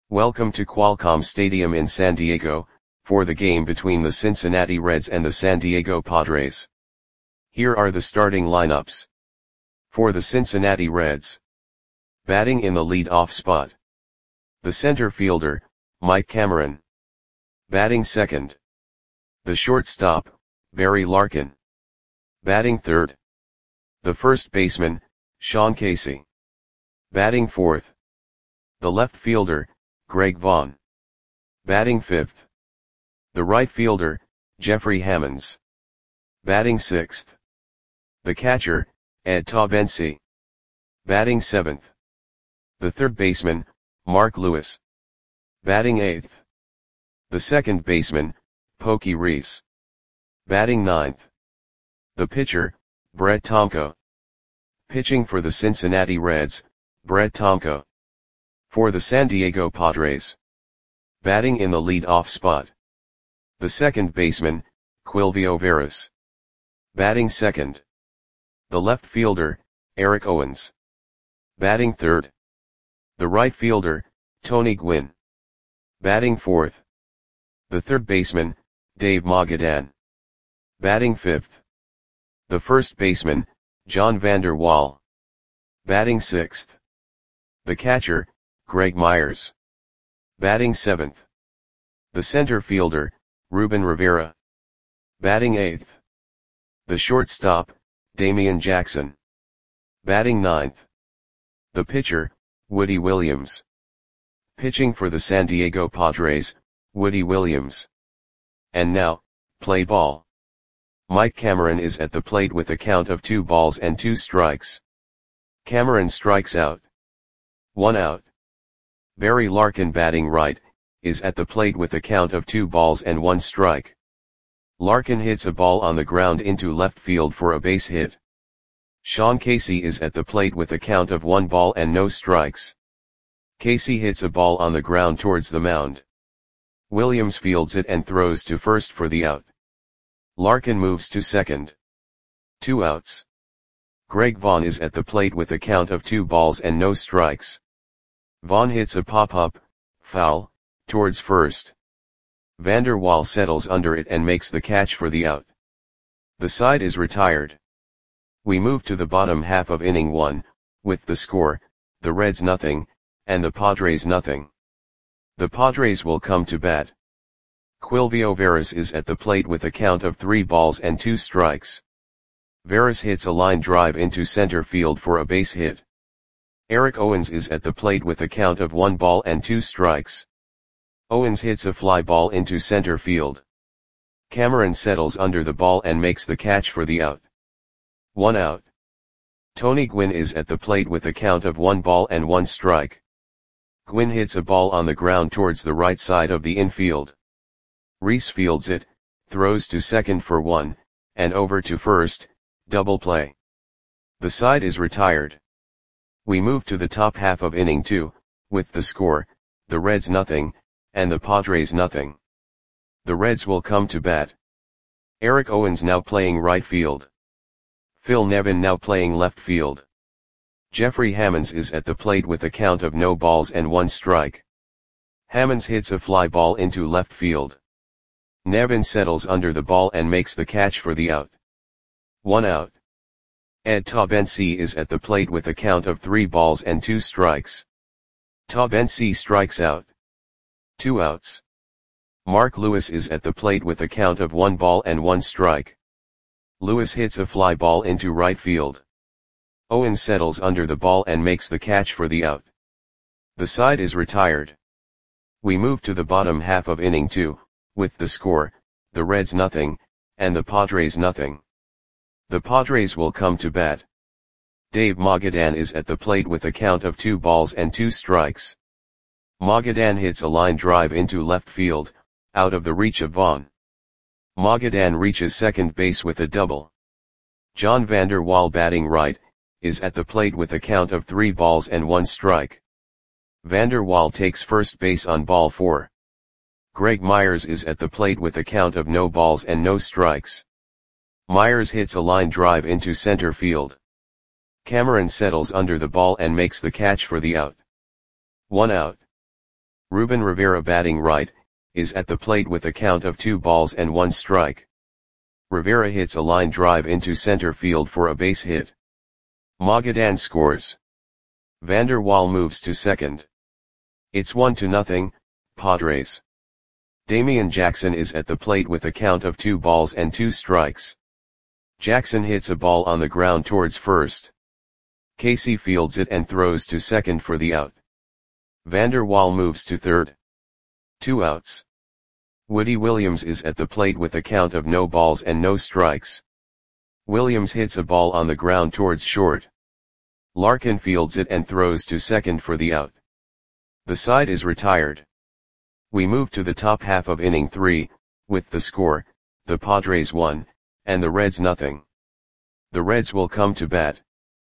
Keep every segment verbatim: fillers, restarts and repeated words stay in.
Welcome to Qualcomm Stadium in San Diego, for the game between the Cincinnati Reds and the San Diego Padres. Here are the starting lineups. For the Cincinnati Reds. Batting in the lead-off spot. The center fielder, Mike Cameron. Batting second. The shortstop, Barry Larkin. Batting third. The first baseman, Sean Casey. Batting fourth. The left fielder, Greg Vaughn. Batting fifth. The right fielder, Jeffrey Hammonds. Batting sixth. The catcher, Ed Taubensee. Batting seventh. The third baseman, Mark Lewis. Batting eighth. The second baseman, Pokey Reese. Batting ninth. The pitcher, Brett Tomko. Pitching for the Cincinnati Reds, Brett Tomko. For the San Diego Padres. Batting in the lead-off spot. The second baseman, Quilvio Veras. Batting second. The left fielder, Eric Owens. Batting third. The right fielder, Tony Gwynn. Batting fourth. The third baseman, Dave Magadan. Batting fifth. The first baseman, John Vander Wal. Batting sixth. The catcher, Greg Myers. Batting seventh. The center fielder, Ruben Rivera. Batting eighth. The shortstop, Damian Jackson. Batting ninth. The pitcher, Woody Williams. Pitching for the San Diego Padres, Woody Williams. And now, play ball. Mike Cameron is at the plate with a count of two balls and two strikes. Cameron strikes out. One out. Barry Larkin, batting right, is at the plate with a count of two balls and one strike. Larkin hits a ball on the ground into left field for a base hit. Sean Casey is at the plate with a count of one ball and no strikes. Casey hits a ball on the ground towards the mound. Williams fields it and throws to first for the out. Larkin moves to second. Two outs. Greg Vaughn is at the plate with a count of two balls and no strikes. Vaughn hits a pop-up, foul, towards first. Vander Wal settles under it and makes the catch for the out. The side is retired. We move to the bottom half of inning one, with the score, the Reds nothing, and the Padres nothing. The Padres will come to bat. Quilvio Veras is at the plate with a count of three balls and two strikes. Veras hits a line drive into center field for a base hit. Eric Owens is at the plate with a count of one ball and two strikes. Owens hits a fly ball into center field. Cameron settles under the ball and makes the catch for the out. One out. Tony Gwynn is at the plate with a count of one ball and one strike. Gwynn hits a ball on the ground towards the right side of the infield. Reese fields it, throws to second for one, and over to first, double play. The side is retired. We move to the top half of inning two, with the score, the Reds nothing, and the Padres nothing. The Reds will come to bat. Eric Owens now playing right field. Phil Nevin now playing left field. Jeffrey Hammonds is at the plate with a count of no balls and one strike. Hammonds hits a fly ball into left field. Nevin settles under the ball and makes the catch for the out. One out. Ed Taubensee is at the plate with a count of three balls and two strikes. Taubensee strikes out. Two outs. Mark Lewis is at the plate with a count of one ball and one strike. Lewis hits a fly ball into right field. Owens settles under the ball and makes the catch for the out. The side is retired. We move to the bottom half of inning two, with the score, the Reds nothing, and the Padres nothing. The Padres will come to bat. Dave Magadan is at the plate with a count of two balls and two strikes. Magadan hits a line drive into left field, out of the reach of Vaughn. Magadan reaches second base with a double. John Vander Wal, batting right, is at the plate with a count of three balls and one strike. Vander Wal takes first base on ball four. Greg Myers is at the plate with a count of no balls and no strikes. Myers hits a line drive into center field. Cameron settles under the ball and makes the catch for the out. One out. Ruben Rivera batting right, is at the plate with a count of two balls and one strike. Rivera hits a line drive into center field for a base hit. Magadan scores. Vander Waal moves to second. It's one to nothing, Padres. Damian Jackson is at the plate with a count of two balls and two strikes. Jackson hits a ball on the ground towards first. Casey fields it and throws to second for the out. Vander Waal moves to third. Two outs. Woody Williams is at the plate with a count of no balls and no strikes. Williams hits a ball on the ground towards short. Larkin fields it and throws to second for the out. The side is retired. We move to the top half of inning three, with the score, the Padres one, and the Reds nothing. The Reds will come to bat.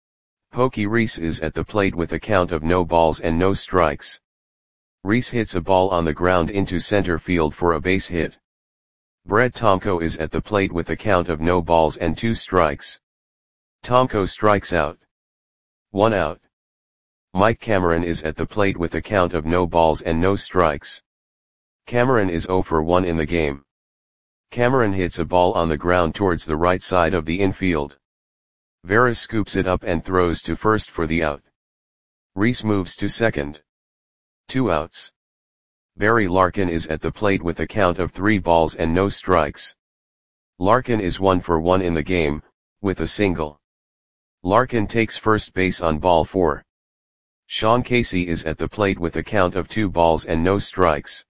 Pokey Reese is at the plate with a count of no balls and no strikes. Reese hits a ball on the ground into center field for a base hit. Brett Tomko is at the plate with a count of no balls and two strikes. Tomko strikes out. One out. Mike Cameron is at the plate with a count of no balls and no strikes. Cameron is zero for one in the game. Cameron hits a ball on the ground towards the right side of the infield. Veras scoops it up and throws to first for the out. Reese moves to second. Two outs. Barry Larkin is at the plate with a count of three balls and no strikes. Larkin is one for one in the game, with a single. Larkin takes first base on ball four. Sean Casey is at the plate with a count of two balls and no strikes.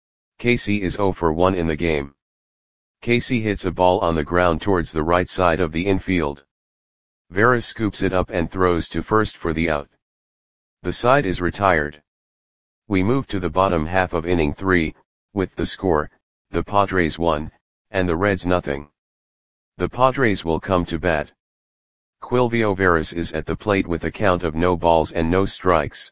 Casey is zero for one in the game. Casey hits a ball on the ground towards the right side of the infield. Veras scoops it up and throws to first for the out. The side is retired. We move to the bottom half of inning three, with the score, the Padres one, and the Reds nothing. The Padres will come to bat. Quilvio Veras is at the plate with a count of no balls and no strikes.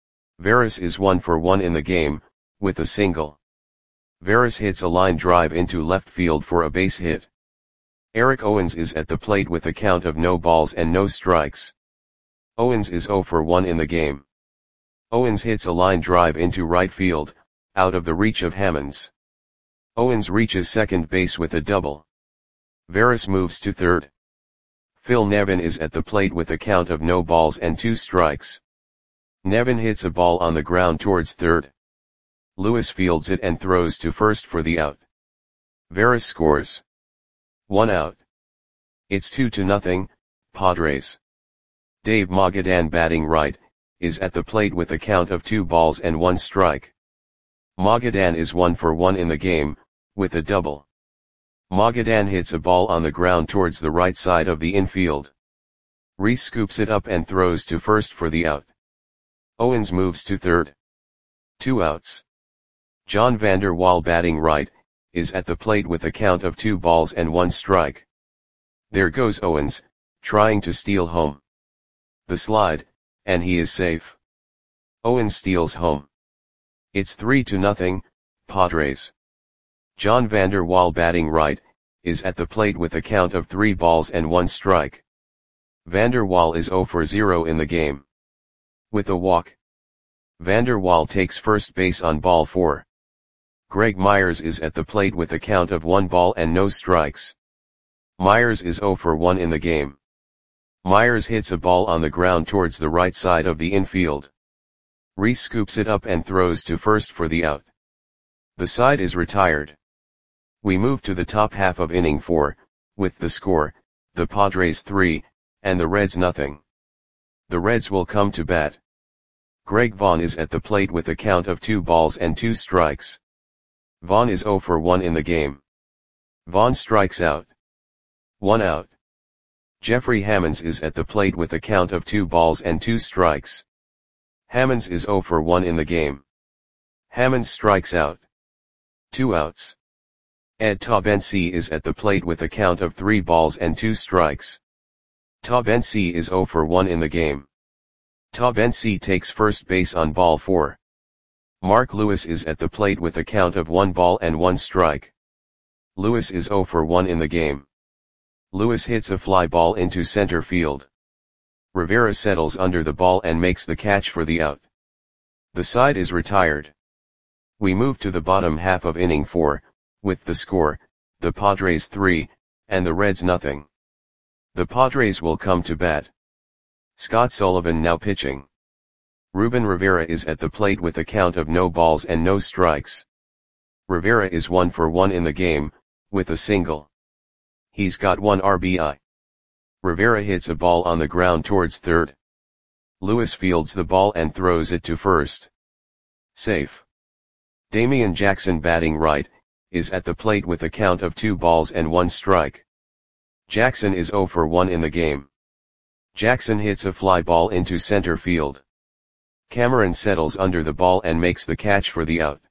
Veras is one for one in the game, with a single. Veras hits a line drive into left field for a base hit. Eric Owens is at the plate with a count of no balls and no strikes. Owens is zero for one in the game. Owens hits a line drive into right field, out of the reach of Hammonds. Owens reaches second base with a double. Veras moves to third. Phil Nevin is at the plate with a count of no balls and two strikes. Nevin hits a ball on the ground towards third. Lewis fields it and throws to first for the out. Veras scores. One out. It's two to nothing, Padres. Dave Magadan batting right, is at the plate with a count of two balls and one strike. Magadan is one for one in the game, with a double. Magadan hits a ball on the ground towards the right side of the infield. Reese scoops it up and throws to first for the out. Owens moves to third. Two outs. John Vander Waal batting right, is at the plate with a count of two balls and one strike. There goes Owens, trying to steal home. The slide, and he is safe. Owens steals home. It's three to nothing, Padres. John Vander Waal batting right, is at the plate with a count of three balls and one strike. Vander Waal is zero for zero in the game. With a walk. Vander Waal takes first base on ball four. Greg Myers is at the plate with a count of one ball and no strikes. Myers is zero for one in the game. Myers hits a ball on the ground towards the right side of the infield. Reese scoops it up and throws to first for the out. The side is retired. We move to the top half of inning four, with the score, the Padres three, and the Reds nothing. The Reds will come to bat. Greg Vaughn is at the plate with a count of two balls and two strikes. Vaughn is zero for one in the game. Vaughn strikes out. One out. Jeffrey Hammonds is at the plate with a count of two balls and two strikes. Hammonds is zero for one in the game. Hammonds strikes out. Two outs. Ed Taubensee is at the plate with a count of three balls and two strikes. Taubensee is zero for one in the game. Taubensee takes first base on ball four. Mark Lewis is at the plate with a count of one ball and one strike. Lewis is zero for one in the game. Lewis hits a fly ball into center field. Rivera settles under the ball and makes the catch for the out. The side is retired. We move to the bottom half of inning four, with the score, the Padres three, and the Reds nothing. The Padres will come to bat. Scott Sullivan now pitching. Ruben Rivera is at the plate with a count of no balls and no strikes. Rivera is one for one in the game, with a single. He's got one R B I. Rivera hits a ball on the ground towards third. Lewis fields the ball and throws it to first. Safe. Damian Jackson batting right, is at the plate with a count of two balls and one strike. Jackson is zero for one in the game. Jackson hits a fly ball into center field. Cameron settles under the ball and makes the catch for the out.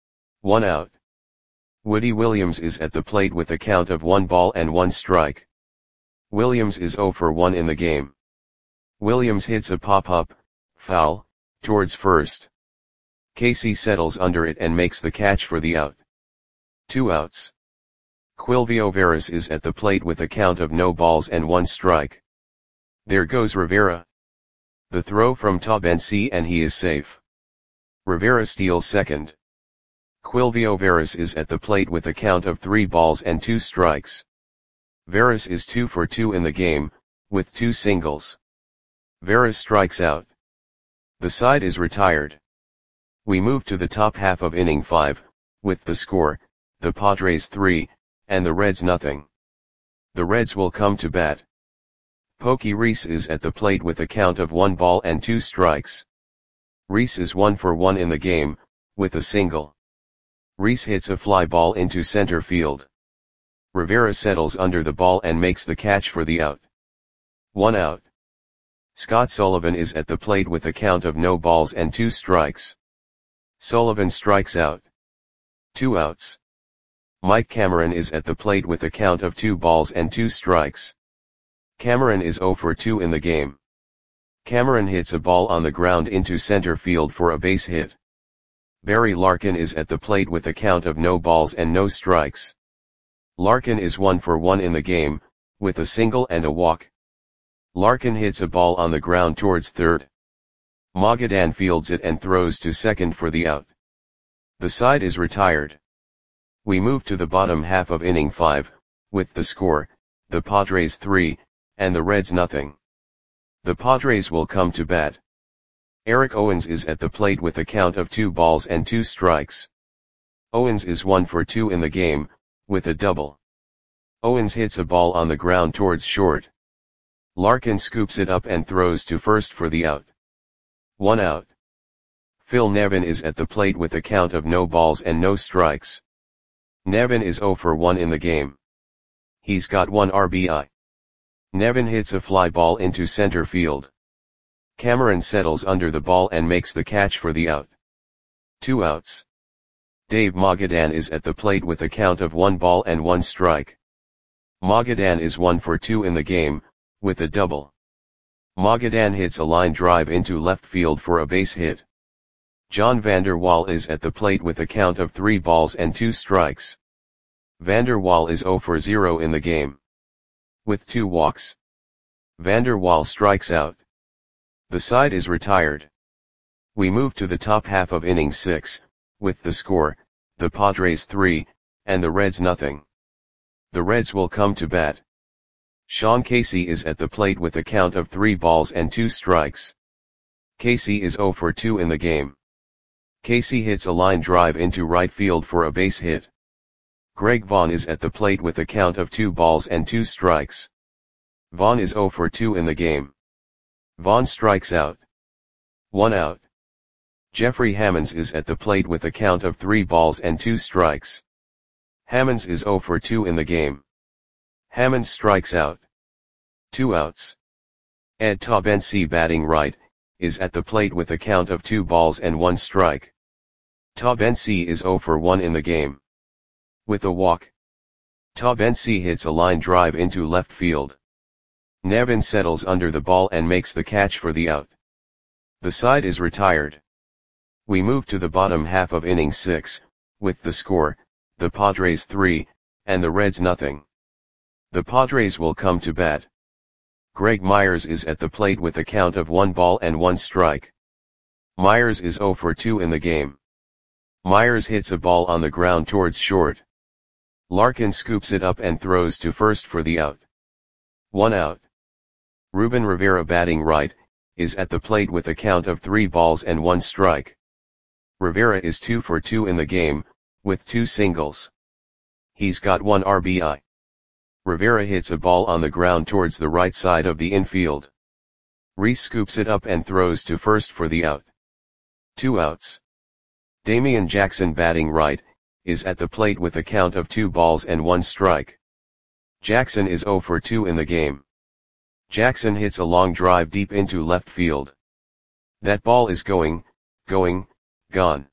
One out. Woody Williams is at the plate with a count of one ball and one strike. Williams is zero for one in the game. Williams hits a pop-up, foul, towards first. Casey settles under it and makes the catch for the out. Two outs. Quilvio Veras is at the plate with a count of no balls and one strike. There goes Rivera. The throw from Taubensee and he is safe. Rivera steals second. Quilvio Veras is at the plate with a count of three balls and two strikes. Veras is two for two in the game, with two singles. Veras strikes out. The side is retired. We move to the top half of inning five, with the score, the Padres three, and the Reds nothing. The Reds will come to bat. Pokey Reese is at the plate with a count of one ball and two strikes. Reese is one for one in the game, with a single. Reese hits a fly ball into center field. Rivera settles under the ball and makes the catch for the out. One out. Scott Sullivan is at the plate with a count of no balls and two strikes. Sullivan strikes out. Two outs. Mike Cameron is at the plate with a count of two balls and two strikes. Cameron is zero for two in the game. Cameron hits a ball on the ground into center field for a base hit. Barry Larkin is at the plate with a count of no balls and no strikes. Larkin is one for one in the game, with a single and a walk. Larkin hits a ball on the ground towards third. Magadan fields it and throws to second for the out. The side is retired. We move to the bottom half of inning five, with the score, the Padres three, and the Reds nothing. The Padres will come to bat. Eric Owens is at the plate with a count of two balls and two strikes. Owens is one for two in the game, with a double. Owens hits a ball on the ground towards short. Larkin scoops it up and throws to first for the out. One out. Phil Nevin is at the plate with a count of no balls and no strikes. Nevin is zero for one in the game. He's got one R B I. Nevin hits a fly ball into center field. Cameron settles under the ball and makes the catch for the out. Two outs. Dave Magadan is at the plate with a count of one ball and one strike. Magadan is one for two in the game, with a double. Magadan hits a line drive into left field for a base hit. John Vander Wal is at the plate with a count of three balls and two strikes. Vander Wal is zero for zero in the game. With two walks. Vander Wal strikes out. The side is retired. We move to the top half of inning six, with the score, the Padres three, and the Reds nothing. The Reds will come to bat. Sean Casey is at the plate with a count of three balls and two strikes. Casey is zero for two in the game. Casey hits a line drive into right field for a base hit. Greg Vaughn is at the plate with a count of two balls and two strikes. Vaughn is zero for two in the game. Vaughn strikes out. One out. Jeffrey Hammonds is at the plate with a count of three balls and two strikes. Hammonds is zero for two in the game. Hammonds strikes out. Two outs. Ed Taubensee batting right, is at the plate with a count of two balls and one strike. Taubensee is zero for one in the game. With a walk. Taubensee hits a line drive into left field. Nevin settles under the ball and makes the catch for the out. The side is retired. We move to the bottom half of inning six, with the score, the Padres three, and the Reds nothing. The Padres will come to bat. Greg Myers is at the plate with a count of one ball and one strike. Myers is zero for two in the game. Myers hits a ball on the ground towards short. Larkin scoops it up and throws to first for the out. One out. Ruben Rivera, batting right, is at the plate with a count of three balls and one strike. Rivera is two for two in the game, with two singles. He's got one R B I. Rivera hits a ball on the ground towards the right side of the infield. Rhys scoops it up and throws to first for the out. Two outs. Damian Jackson, batting right, is at the plate with a count of two balls and one strike. Jackson is zero for two in the game. Jackson hits a long drive deep into left field. That ball is going, going, gone.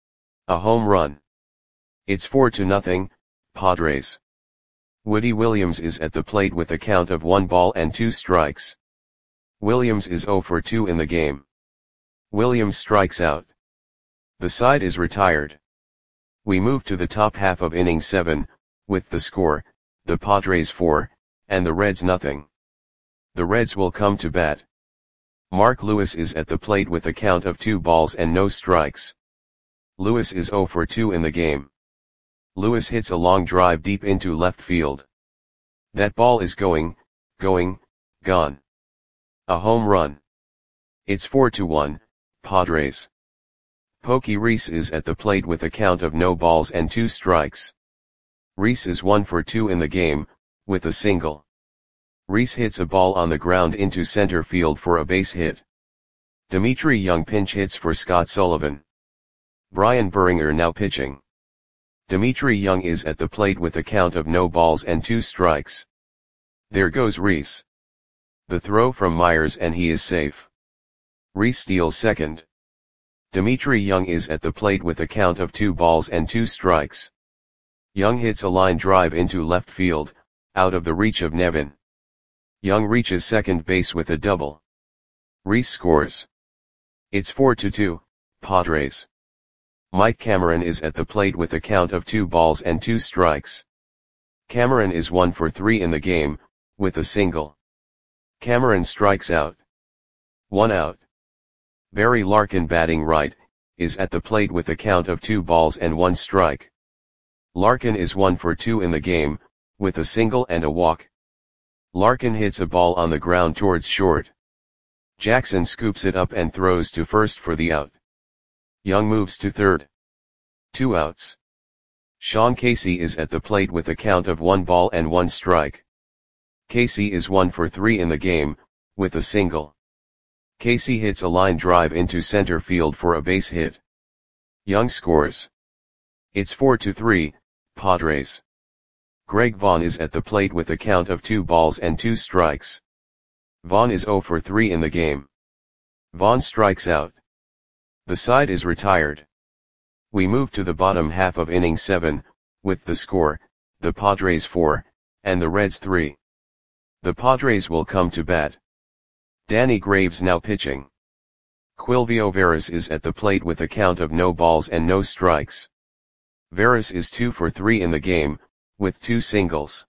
A home run. It's four to nothing, Padres. Woody Williams is at the plate with a count of one ball and two strikes. Williams is zero for two in the game. Williams strikes out. The side is retired. We move to the top half of inning seven, with the score, the Padres four, and the Reds nothing. The Reds will come to bat. Mark Lewis is at the plate with a count of two balls and no strikes. Lewis is zero for two in the game. Lewis hits a long drive deep into left field. That ball is going, going, gone. A home run. It's four to one, Padres. Pokey Rhys is at the plate with a count of no balls and two strikes. Rhys is one for two in the game, with a single. Rhys hits a ball on the ground into center field for a base hit. Dimitri Young pinch hits for Scott Sullivan. Brian Buringer now pitching. Dimitri Young is at the plate with a count of no balls and two strikes. There goes Rhys. The throw from Myers and he is safe. Rhys steals second. Dimitri Young is at the plate with a count of two balls and two strikes. Young hits a line drive into left field, out of the reach of Nevin. Young reaches second base with a double. Rhys scores. It's four to two, Padres. Mike Cameron is at the plate with a count of two balls and two strikes. Cameron is one for three in the game, with a single. Cameron strikes out. One out. Barry Larkin, batting right, is at the plate with a count of two balls and one strike. Larkin is one for two in the game, with a single and a walk. Larkin hits a ball on the ground towards short. Jackson scoops it up and throws to first for the out. Young moves to third. Two outs. Sean Casey is at the plate with a count of one ball and one strike. Casey is one for three in the game, with a single. Casey hits a line drive into center field for a base hit. Young scores. It's four to three, Padres. Greg Vaughn is at the plate with a count of two balls and two strikes. Vaughn is zero for three in the game. Vaughn strikes out. The side is retired. We move to the bottom half of inning seven, with the score, the Padres four, and the Reds three. The Padres will come to bat. Danny Graves now pitching. Quilvio Veras is at the plate with a count of no balls and no strikes. Veras is two for three in the game, with two singles.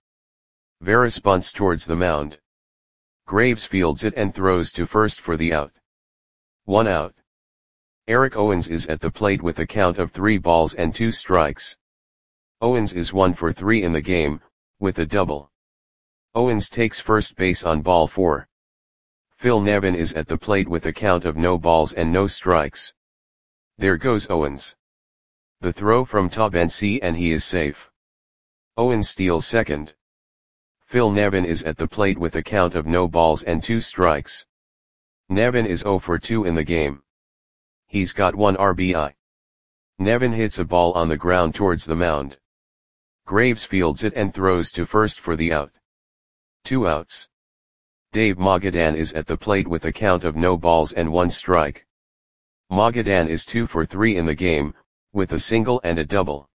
Veras bunts towards the mound. Graves fields it and throws to first for the out. One out. Eric Owens is at the plate with a count of three balls and two strikes. Owens is one for three in the game, with a double. Owens takes first base on ball four. Phil Nevin is at the plate with a count of no balls and no strikes. There goes Owens. The throw from Tabensi and he is safe. Owens steals second. Phil Nevin is at the plate with a count of no balls and two strikes. Nevin is zero for two in the game. He's got one R B I. Nevin hits a ball on the ground towards the mound. Graves fields it and throws to first for the out. Two outs. Dave Magadan is at the plate with a count of no balls and one strike. Magadan is two for three in the game, with a single and a double.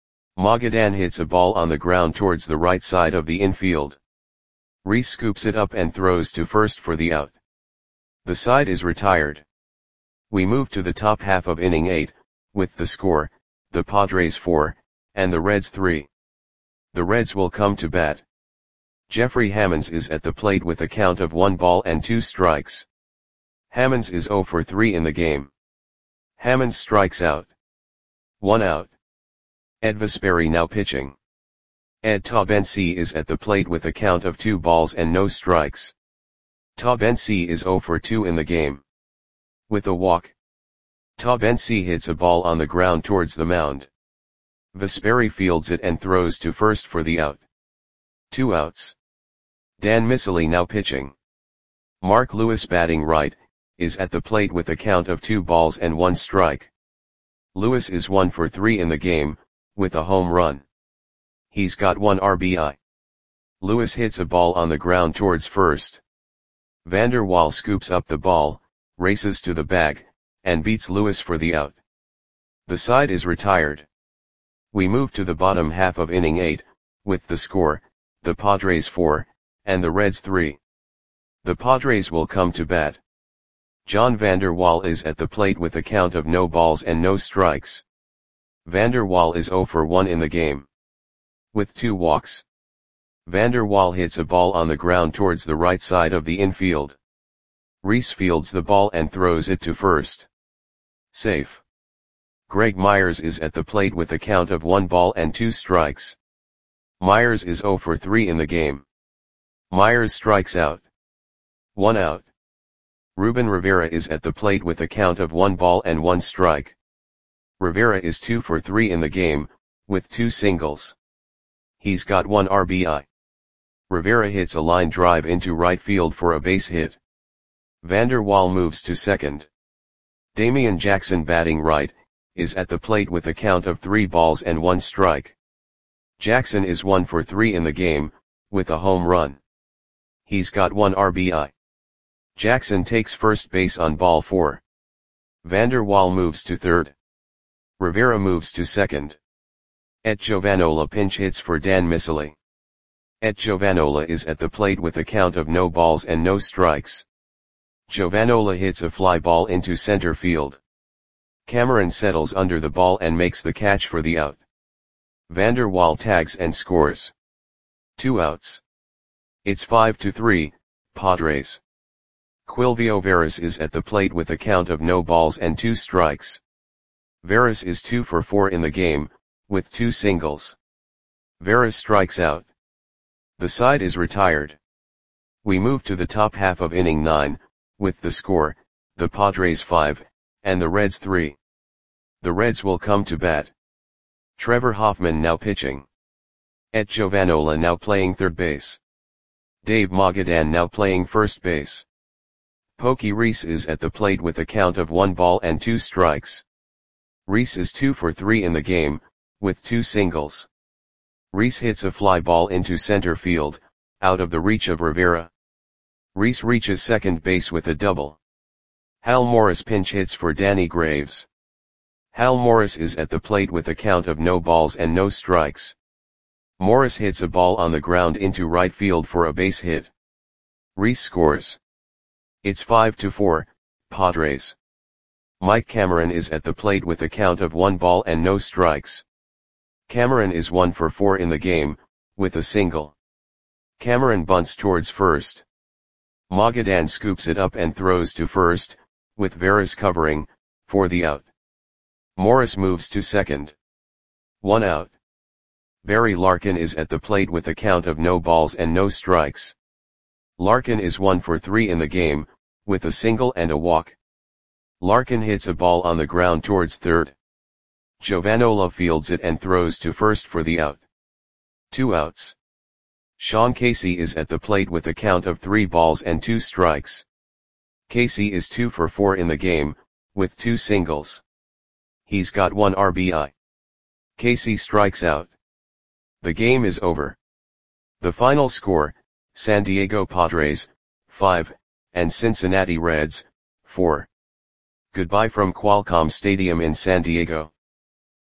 Magadan hits a ball on the ground towards the right side of the infield. Rhys scoops it up and throws to first for the out. The side is retired. We move to the top half of inning eight, with the score, the Padres four, and the Reds three. The Reds will come to bat. Jeffrey Hammonds is at the plate with a count of one ball and two strikes. Hammonds is zero for three in the game. Hammonds strikes out. One out. Ed Vesperi now pitching. Ed Taubensee is at the plate with a count of two balls and no strikes. Taubensee is zero for two in the game. With a walk, Taubensee hits a ball on the ground towards the mound. Vesperi fields it and throws to first for the out. Two outs. Dan Miceli now pitching. Mark Lewis batting right, is at the plate with a count of two balls and one strike. Lewis is one for three in the game, with a home run. He's got one R B I. Lewis hits a ball on the ground towards first. Vander Waal scoops up the ball, races to the bag, and beats Lewis for the out. The side is retired. We move to the bottom half of inning eight, with the score, the Padres four, and the Reds three. The Padres will come to bat. John Vander Waal is at the plate with a count of no balls and no strikes. Vander Waal is zero for one in the game. With two walks. Vander Waal hits a ball on the ground towards the right side of the infield. Reese fields the ball and throws it to first. Safe. Greg Myers is at the plate with a count of one ball and two strikes. Myers is zero for three in the game. Myers strikes out. One out. Ruben Rivera is at the plate with a count of one ball and one strike. Rivera is two for three in the game, with two singles. He's got one R B I. Rivera hits a line drive into right field for a base hit. Vander Waal moves to second. Damian Jackson batting right, is at the plate with a count of three balls and one strike. Jackson is one for three in the game, with a home run. He's got one R B I. Jackson takes first base on ball four. Vander Waal moves to third. Rivera moves to second. Et Giovanola pinch hits for Dan Miceli. Et Giovanola is at the plate with a count of no balls and no strikes. Giovanola hits a fly ball into center field. Cameron settles under the ball and makes the catch for the out. Vander Waal tags and scores. Two outs. It's five to three, Padres. Quilvio Veras is at the plate with a count of no balls and two strikes. Veras is two for four in the game, with two singles. Veras strikes out. The side is retired. We move to the top half of inning nine, with the score, the Padres five, and the Reds three. The Reds will come to bat. Trevor Hoffman now pitching. Et Giovanola now playing third base. Dave Magadan now playing first base. Pokey Reese is at the plate with a count of one ball and two strikes. Reese is two for three in the game, with two singles. Reese hits a fly ball into center field, out of the reach of Rivera. Reese reaches second base with a double. Hal Morris pinch hits for Danny Graves. Hal Morris is at the plate with a count of no balls and no strikes. Morris hits a ball on the ground into right field for a base hit. Reese scores. It's five to four, Padres. Mike Cameron is at the plate with a count of one ball and no strikes. Cameron is one for four in the game, with a single. Cameron bunts towards first. Magadan scoops it up and throws to first, with Veras covering, for the out. Morris moves to second. One out. Barry Larkin is at the plate with a count of no balls and no strikes. Larkin is one for three in the game, with a single and a walk. Larkin hits a ball on the ground towards third. Giovanola fields it and throws to first for the out. Two outs. Sean Casey is at the plate with a count of three balls and two strikes. Casey is two for four in the game, with two singles. He's got one R B I. Casey strikes out. The game is over. The final score, San Diego Padres, five, and Cincinnati Reds, four. Goodbye from Qualcomm Stadium in San Diego.